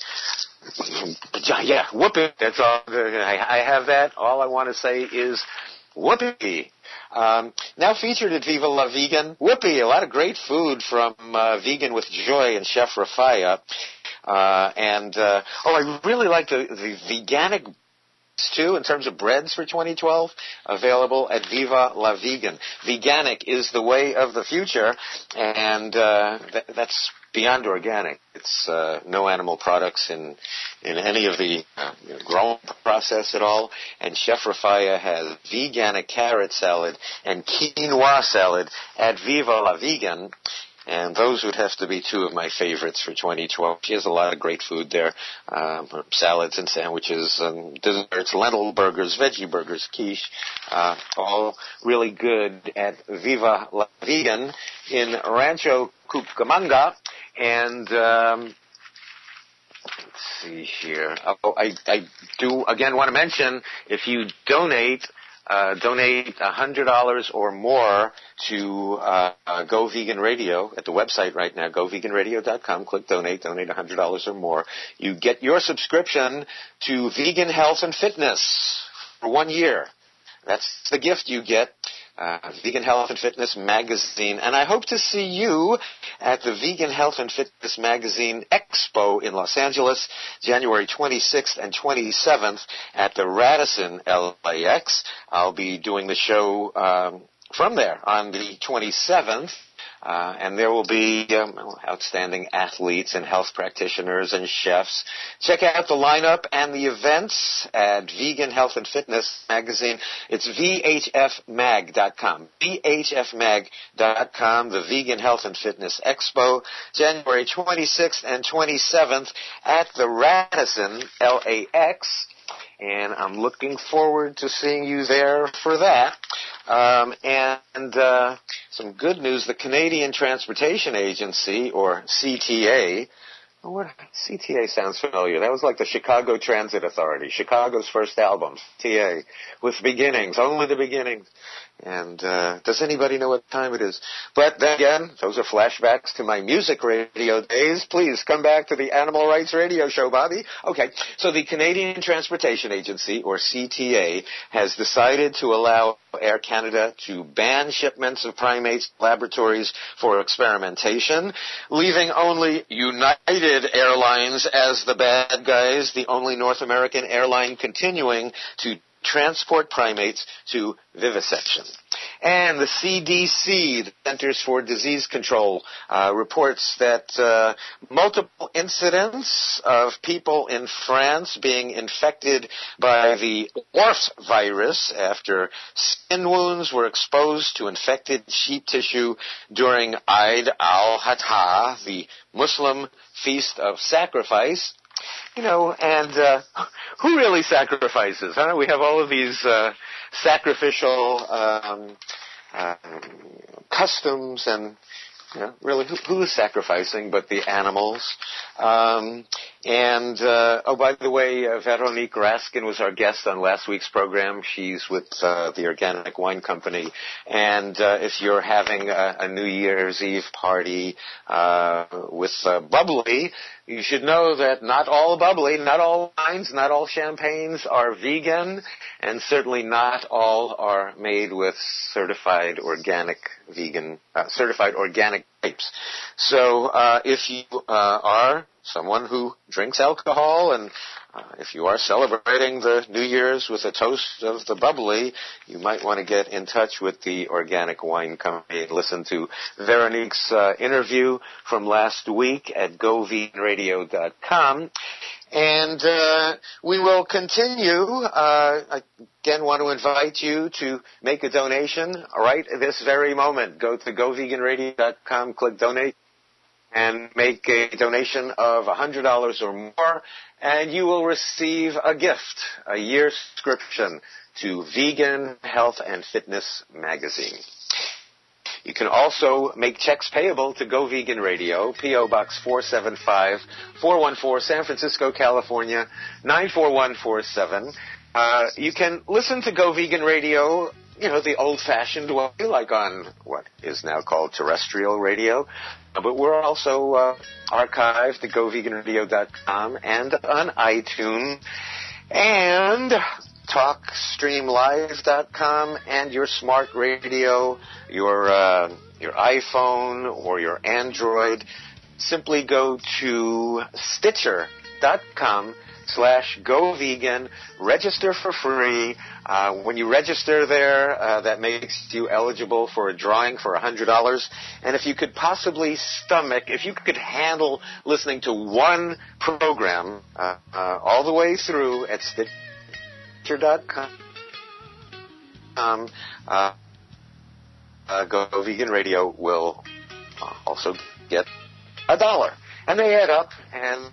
Speaker 1: yeah, whoopie. That's all. I have that. All I want to say is whoopie. Um, now featured at Viva La Vegan, whoopie, a lot of great food from uh, Vegan with Joy and Chef Rafaya. Uh, and, uh, oh, I really like the, the veganic too, in terms of breads for twenty twelve, available at Viva La Vegan. Veganic is the way of the future, and uh, th- that's beyond organic. It's uh, no animal products in in any of the uh, you know, growing process at all. And Chef Rafaya has veganic carrot salad and quinoa salad at Viva La Vegan. And those would have to be two of my favorites for twenty twelve. She has a lot of great food there, um, salads and sandwiches, and desserts, lentil burgers, veggie burgers, quiche, uh, all really good at Viva La Vegan in Rancho Cucamonga. And um, let's see here. Oh, I, I do, again, want to mention, if you donate, Uh, donate one hundred dollars or more to uh, uh, Go Vegan Radio at the website right now, go vegan radio dot com. Click donate, donate one hundred dollars or more. You get your subscription to Vegan Health and Fitness for one year. That's the gift you get, uh, Vegan Health and Fitness Magazine. And I hope to see you at the Vegan Health and Fitness Magazine Expo in Los Angeles, January twenty-sixth and twenty-seventh at the Radisson L A X. I'll be doing the show um, from there on the twenty-seventh. Uh, and there will be um, outstanding athletes and health practitioners and chefs. Check out the lineup and the events at Vegan Health and Fitness Magazine. It's V H F mag dot com. V H F mag dot com, the Vegan Health and Fitness Expo, January twenty-sixth and twenty-seventh at the Radisson L A X. And I'm looking forward to seeing you there for that. Um, and uh, some good news, the Canadian Transportation Agency, or C T A, oh, what, C T A sounds familiar. That was like the Chicago Transit Authority, Chicago's first album, C T A, with beginnings, only the beginnings. And uh, does anybody know what time it is? But then again, those are flashbacks to my music radio days. Please come back to the Animal Rights Radio Show, Bobby. Okay, so the Canadian Transportation Agency, or C T A, has decided to allow Air Canada to ban shipments of primates to laboratories for experimentation, leaving only United Airlines as the bad guys, the only North American airline continuing to transport primates to vivisection. And the C D C, the Centers for Disease Control, uh, reports that uh, multiple incidents of people in France being infected by the Wars virus after skin wounds were exposed to infected sheep tissue during Eid al-Adha, the Muslim feast of sacrifice. You know, and uh, who really sacrifices, huh? We have all of these uh, sacrificial um, uh, customs and, you know, really, who, who is sacrificing but the animals? Um, and, uh, oh, by the way, uh, Veronique Raskin was our guest on last week's program. She's with uh, the Organic Wine Company. And uh, if you're having a, a New Year's Eve party uh, with uh, bubbly, you should know that not all bubbly, not all wines, not all champagnes are vegan, and certainly not all are made with certified organic vegan, uh, certified organic grapes. So uh, if you uh, are someone who drinks alcohol, and uh, if you are celebrating the New Year's with a toast of the bubbly, you might want to get in touch with the Organic Wine Company and listen to Veronique's uh, interview from last week at go vegan radio dot com. And uh, we will continue. Uh, I again want to invite you to make a donation right this very moment. Go to go vegan radio dot com, click donate, and make a donation of one hundred dollars or more, and you will receive a gift, a year subscription to Vegan Health and Fitness magazine. You can also make checks payable to Go Vegan Radio, P O. Box four seven five, four one four, San Francisco, California, nine four one four seven. Uh, you can listen to Go Vegan Radio, you know, the old-fashioned way, like on what is now called terrestrial radio. But we're also uh, archived at go vegan radio dot com and on iTunes and talk stream live dot com and your smart radio, your uh, your iPhone or your Android. Simply go to stitcher dot com slash go vegan, register for free. Uh, when you register there, uh, that makes you eligible for a drawing for one hundred dollars. And if you could possibly stomach, if you could handle listening to one program uh, uh, all the way through at stitcher dot com, um, uh, uh, Go Vegan Radio will uh, also get a dollar. And they add up, and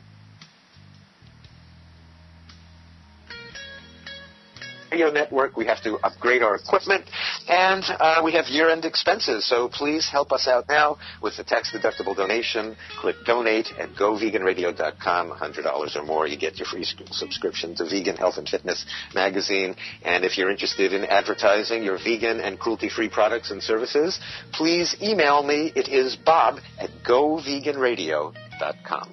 Speaker 1: radio network, we have to upgrade our equipment, and uh, we have year-end expenses, so please help us out now with a tax-deductible donation. Click donate at go vegan radio dot com, one hundred dollars or more. You get your free subscription to Vegan Health and Fitness magazine, and if you're interested in advertising your vegan and cruelty-free products and services, please email me. It is bob at go vegan radio dot com.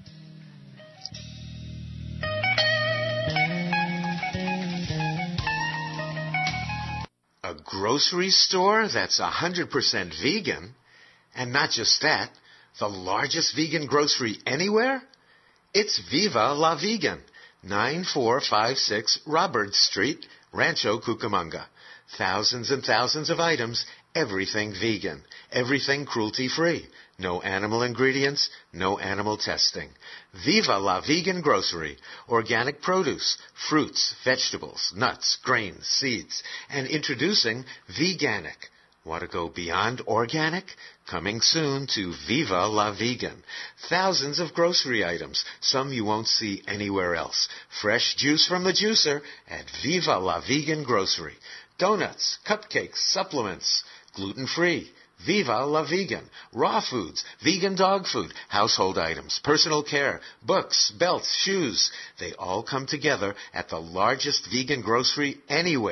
Speaker 6: A grocery store that's one hundred percent vegan, and not just that, the largest vegan grocery anywhere? It's Viva La Vegan, nine four five six Roberts Street, Rancho Cucamonga. Thousands and thousands of items, everything vegan, everything cruelty-free. No animal ingredients, no animal testing. Viva La Vegan Grocery. Organic produce, fruits, vegetables, nuts, grains, seeds. And introducing Veganic. Want to go beyond organic? Coming soon to Viva La Vegan. Thousands of grocery items, some you won't see anywhere else. Fresh juice from the juicer at Viva La Vegan Grocery. Donuts, cupcakes, supplements, gluten-free. Viva La Vegan. Raw foods, vegan dog food, household items, personal care, books, belts, shoes. They all come together at the largest vegan grocery anywhere.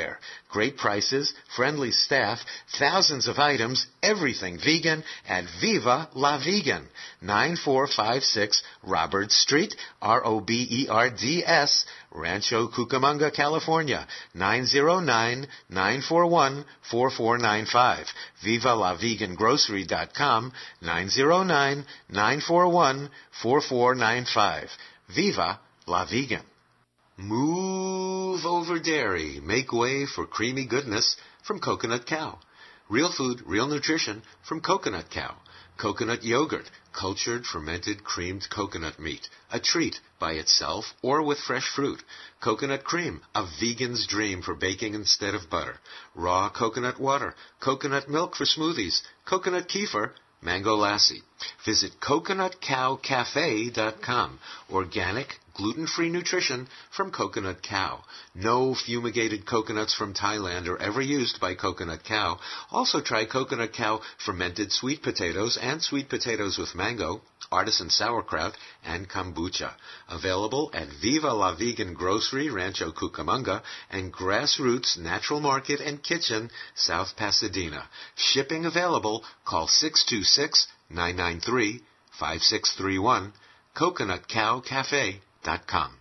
Speaker 6: Great prices, friendly staff, thousands of items, everything vegan at Viva La Vegan. nine four five six Roberts Street, R O B E R D S, Rancho Cucamonga, California, nine zero nine, nine four one, four four nine five. Viva La Vegan Grocery dot com, nine zero nine, nine four one, four four nine five. Viva La Vegan. Move over dairy. Make way for creamy goodness from Coconut Cow. Real food, real nutrition from Coconut Cow. Coconut yogurt, cultured, fermented, creamed coconut meat. A treat by itself or with fresh fruit. Coconut cream, a vegan's dream for baking instead of butter. Raw coconut water. Coconut milk for smoothies. Coconut kefir. Mango lassi. Visit coconut cow cafe dot com. Organic, gluten-free nutrition from Coconut Cow. No fumigated coconuts from Thailand are ever used by Coconut Cow. Also try Coconut Cow fermented sweet potatoes and sweet potatoes with mango, artisan sauerkraut, and kombucha. Available at Viva La Vegan Grocery, Rancho Cucamonga, and Grassroots Natural Market and Kitchen, South Pasadena. Shipping available. Call six two six, nine nine three, five six three one. coconut cow cafe dot com.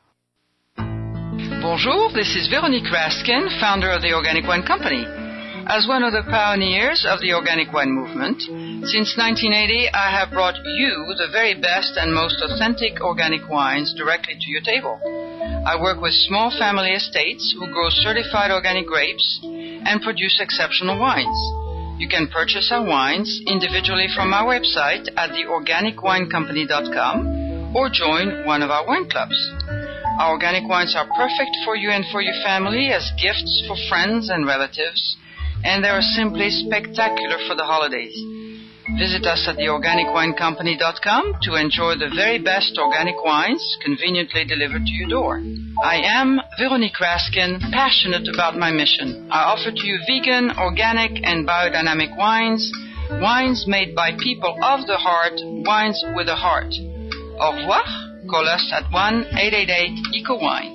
Speaker 2: Bonjour, this is Veronique Raskin, founder of the Organic Wine Company. As one of the pioneers of the organic wine movement, since nineteen eighty, I have brought you the very best and most authentic organic wines directly to your table. I work with small family estates who grow certified organic grapes and produce exceptional wines. You can purchase our wines individually from our website at the organic wine company dot com or join one of our wine clubs. Our organic wines are perfect for you and for your family as gifts for friends and relatives, and they are simply spectacular for the holidays. Visit us at the organic wine company dot com to enjoy the very best organic wines conveniently delivered to your door. I am Veronique Raskin, passionate about my mission. I offer to you vegan, organic, and biodynamic wines, wines made by people of the heart, wines with a heart. Au revoir. Call us at one eight eight eight E C O wine.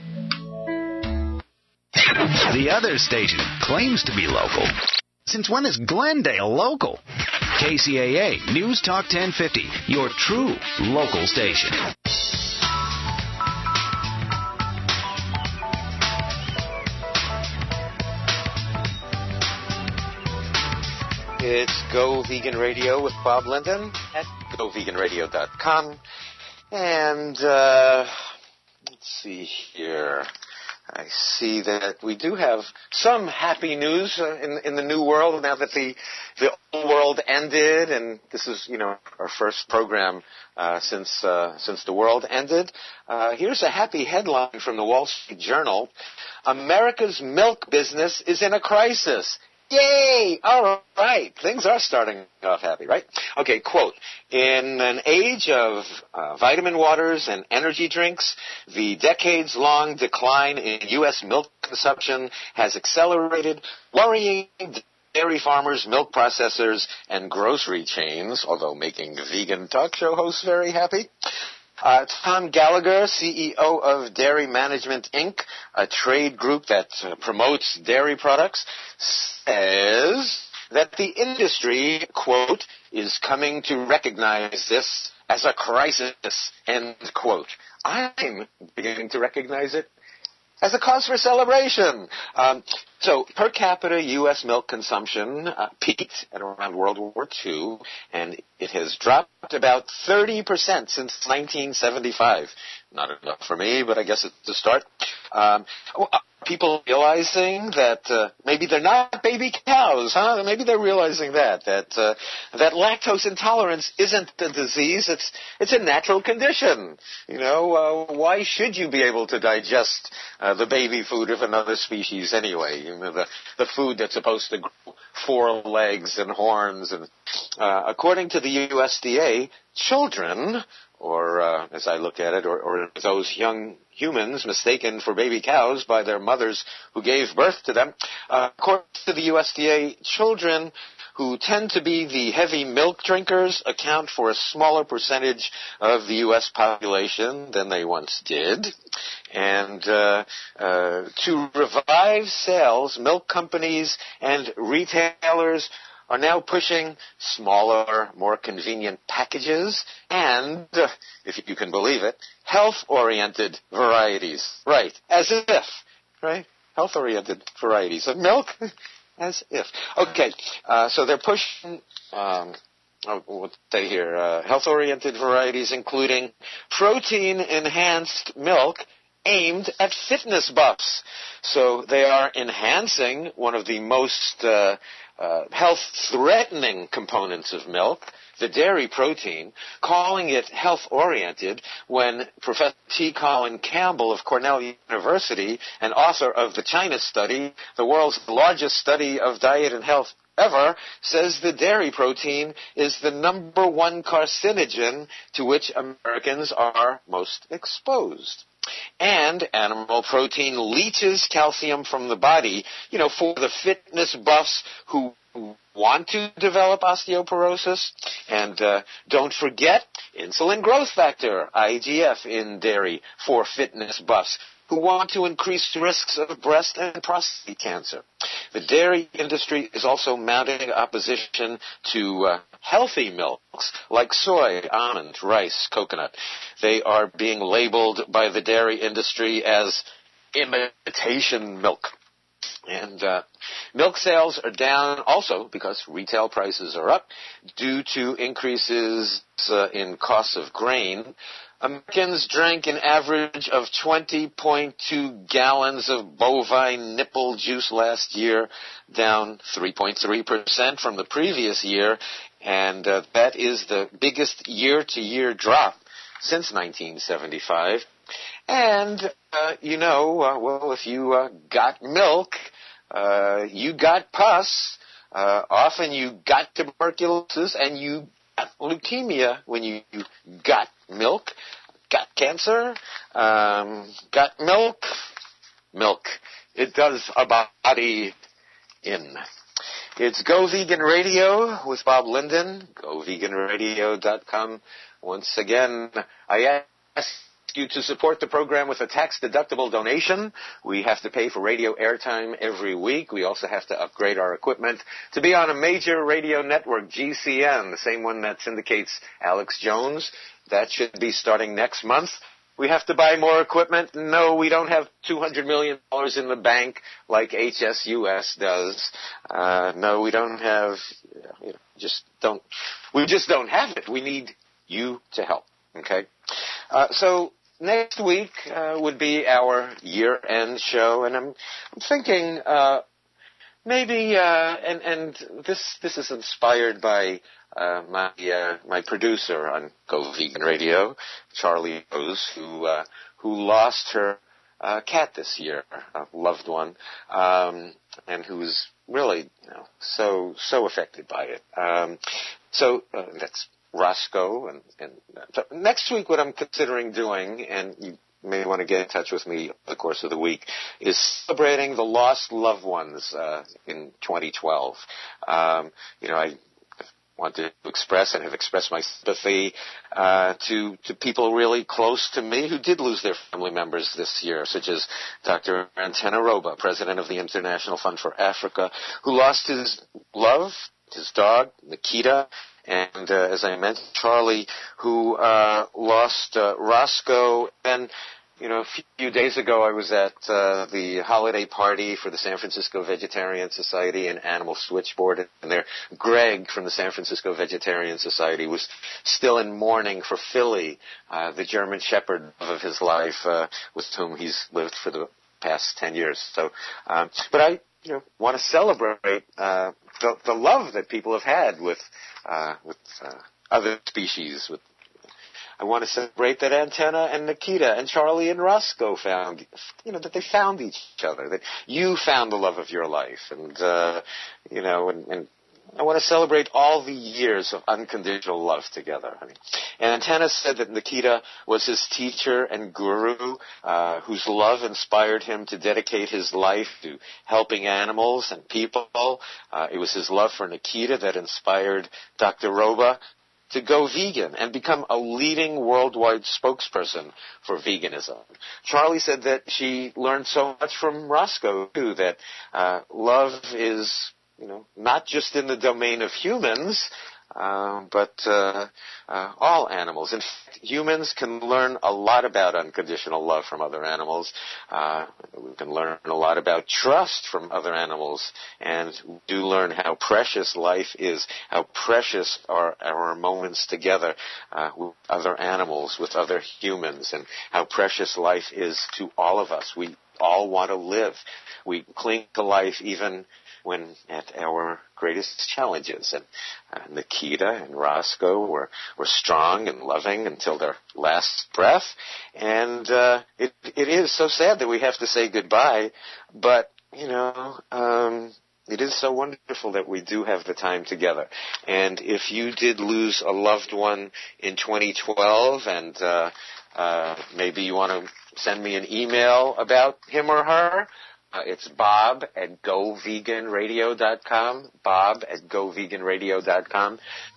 Speaker 7: The other station claims to be local. Since when is Glendale local? K C A A News Talk ten fifty, your true local station.
Speaker 6: It's Go Vegan Radio with Bob Linden at go vegan radio dot com. And uh, let's see here. I see that we do have some happy news uh, in in the new world now that the the old world ended, and this is, you know, our first program uh, since uh, since the world ended. Uh, here's a happy headline from the Wall Street Journal: America's milk business is in a crisis. Yay! All right. Things are starting off happy, right? Okay, quote, in an age of uh, vitamin waters and energy drinks, the decades-long decline in U S milk consumption has accelerated, worrying dairy farmers, milk processors, and grocery chains, although making vegan talk show hosts very happy. Uh, Tom Gallagher, C E O of Dairy Management, Incorporated, a trade group that uh, promotes dairy products, says that the industry, quote, is coming to recognize this as a crisis, end quote. I'm beginning to recognize it as a cause for celebration. Um, so per capita U S milk consumption uh, peaked at around World War Two, and it has dropped about thirty percent since nineteen seventy-five. Not enough for me, but I guess it's a start. Um, people realizing that uh, maybe they're not baby cows, huh? Maybe they're realizing that that uh, that lactose intolerance isn't a disease; it's it's a natural condition. You know, uh, why should you be able to digest uh, the baby food of another species anyway? You know, the the food that's supposed to grow four legs and horns. And uh, according to the U S D A, children, or uh, as I look at it, or, or those young humans mistaken for baby cows by their mothers who gave birth to them. Uh, according to the U S D A, children who tend to be the heavy milk drinkers, account for a smaller percentage of the U S population than they once did. And uh, uh, to revive sales, milk companies and retailers are now pushing smaller, more convenient packages and, uh, if you can believe it, health-oriented varieties. Right, as if, right? Health-oriented varieties of milk, as if. Okay, uh, so they're pushing, um, oh, what's they here, uh, health-oriented varieties including protein-enhanced milk aimed at fitness buffs. So they are enhancing one of the most uh, uh, health-threatening components of milk, the dairy protein, calling it health-oriented when Professor T. Colin Campbell of Cornell University, and author of the China study, the world's largest study of diet and health ever, says the dairy protein is the number one carcinogen to which Americans are most exposed. And animal protein leaches calcium from the body, you know, for the fitness buffs who want to develop osteoporosis. And uh, don't forget insulin growth factor, I G F, in dairy for fitness buffs who want to increase risks of breast and prostate cancer. The dairy industry is also mounting opposition to uh, healthy milks like soy, almond, rice, coconut. They are being labeled by the dairy industry as imitation milk. And uh, milk sales are down also because retail prices are up due to increases uh, in costs of grain. Americans drank an average of twenty point two gallons of bovine nipple juice last year, down three point three percent from the previous year, and uh, that is the biggest year-to-year drop since nineteen seventy-five. And, uh, you know, uh, well, if you uh, got milk, uh, you got pus, uh, often you got tuberculosis, and you got leukemia when you got milk, got cancer, um, got milk, milk. It does a body in. It's Go Vegan Radio with Bob Linden, go vegan radio dot com. Once again, I ask you to support the program with a tax-deductible donation. We have to pay for radio airtime every week. We also have to upgrade our equipment to be on a major radio network, G C N, the same one that syndicates Alex Jones. That should be starting next month. We have to buy more equipment. No, we don't have two hundred million dollars in the bank like H S U S does. Uh, no, we don't have, you know, just don't, we just don't have it. We need you to help, okay? Uh, so next week uh, would be our year-end show, and I'm, I'm thinking uh, maybe, uh, and, and this this is inspired by uh, my uh, my producer on Go Vegan Radio, Charlie Rose, who uh, who lost her uh, cat this year, a loved one, um, and who's really, you know, so so affected by it. Um, so uh, that's Roscoe, and, and uh, next week what I'm considering doing, and you may want to get in touch with me over the course of the week, is celebrating the lost loved ones uh, in twenty twelve. Um, you know, I want to express and have expressed my sympathy uh, to to people really close to me who did lose their family members this year, such as Doctor Antenna Roba, president of the International Fund for Africa, who lost his love, his dog, Nikita, and, uh, as I mentioned, Charlie, who uh, lost uh, Roscoe. And, you know, a few days ago I was at uh, the holiday party for the San Francisco Vegetarian Society and Animal Switchboard, and there Greg from the San Francisco Vegetarian Society was still in mourning for Philly, uh, the German shepherd of his life, uh, with whom he's lived for the past ten years. So, um, but I, you know, want to celebrate uh, the, the love that people have had with uh, with uh, other species. With I want to celebrate that Antenna and Nikita and Charlie and Roscoe found, you know, that they found each other, that you found the love of your life, and uh, you know, and, and
Speaker 1: I want to celebrate all the years of unconditional love together, honey. And Tanis said that Nikita was his teacher and guru, uh, whose love inspired him to dedicate his life to helping animals and people. Uh, it was his love for Nikita that inspired Doctor Roba to go vegan and become a leading worldwide spokesperson for veganism. Charlie said that she learned so much from Roscoe, too, that uh, love is, you know, not just in the domain of humans, uh, but uh, uh, all animals. In fact, humans can learn a lot about unconditional love from other animals. Uh, we can learn a lot about trust from other animals, and we do learn how precious life is, how precious are our moments together uh, with other animals, with other humans, and how precious life is to all of us. We all want to live. We cling to life even when at our greatest challenges. And uh, Nikita and Roscoe were, were strong and loving until their last breath. And uh, it, it is so sad that we have to say goodbye, but, you know, um, it is so wonderful that we do have the time together. And if you did lose a loved one in twenty twelve and uh, uh, maybe you want to send me an email about him or her, Uh, it's Bob at go vegan radio dot com, Bob at go vegan radio dot com.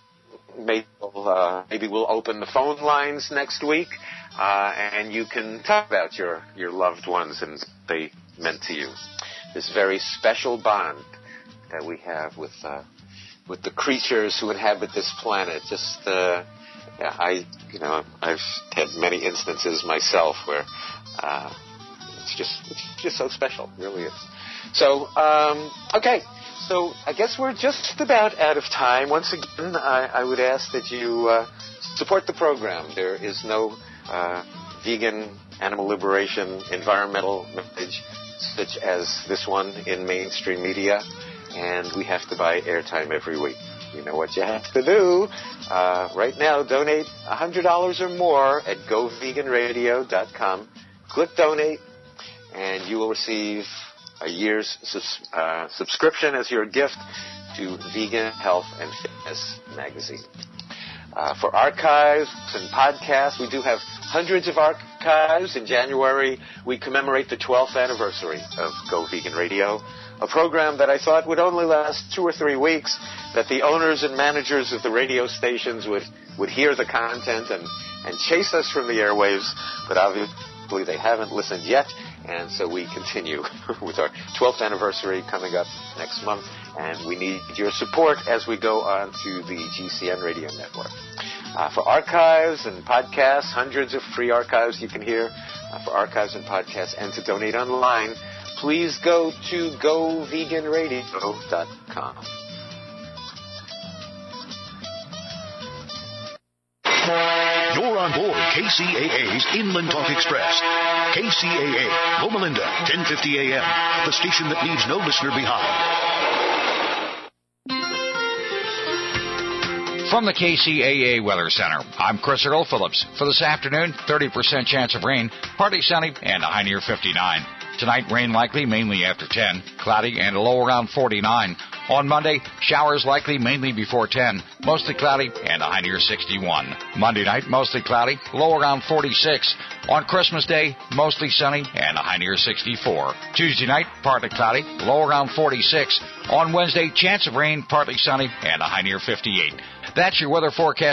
Speaker 1: Maybe we'll, uh, maybe we'll open the phone lines next week, uh, and you can talk about your, your loved ones and what they meant to you. This very special bond that we have with uh, with the creatures who inhabit this planet. Just, uh, yeah, I, you know, I've had many instances myself where Uh, It's just, it's just so special, it really is. So, um, okay, so I guess we're just about out of time. Once again, I, I would ask that you uh, support the program. There is no uh, vegan, animal liberation, environmental message such as this one in mainstream media, and we have to buy airtime every week. You know what you have to do. Uh, right now, donate one hundred dollars or more at go vegan radio dot com. Click donate, and you will receive a year's sus- uh, subscription as your gift to Vegan Health and Fitness magazine. Uh, for archives and podcasts, we do have hundreds of archives. In January, we commemorate the twelfth anniversary of Go Vegan Radio, a program that I thought would only last two or three weeks, that the owners and managers of the radio stations would, would hear the content and, and chase us from the airwaves, but obviously they haven't listened yet. And so we continue with our twelfth anniversary coming up next month, and we need your support as we go on to the G C N Radio Network. Uh, for archives and podcasts, hundreds of free archives you can hear uh, for archives and podcasts, and to donate online, please go to go vegan radio dot com.
Speaker 3: You're on board K C A A's Inland Talk Express. K C A A, Loma Linda, ten fifty A M, the station that leaves no listener behind.
Speaker 8: From the K C A A Weather Center, I'm Chris Earl Phillips. For this afternoon, thirty percent chance of rain, partly sunny, and a high near fifty-nine. Tonight, rain likely mainly after ten, cloudy, and a low around forty-nine. On Monday, showers likely mainly before ten, mostly cloudy, and a high near sixty-one. Monday night, mostly cloudy, low around forty-six. On Christmas Day, mostly sunny, and a high near sixty-four. Tuesday night, partly cloudy, low around forty-six. On Wednesday, chance of rain, partly sunny, and a high near fifty-eight. That's your weather forecast.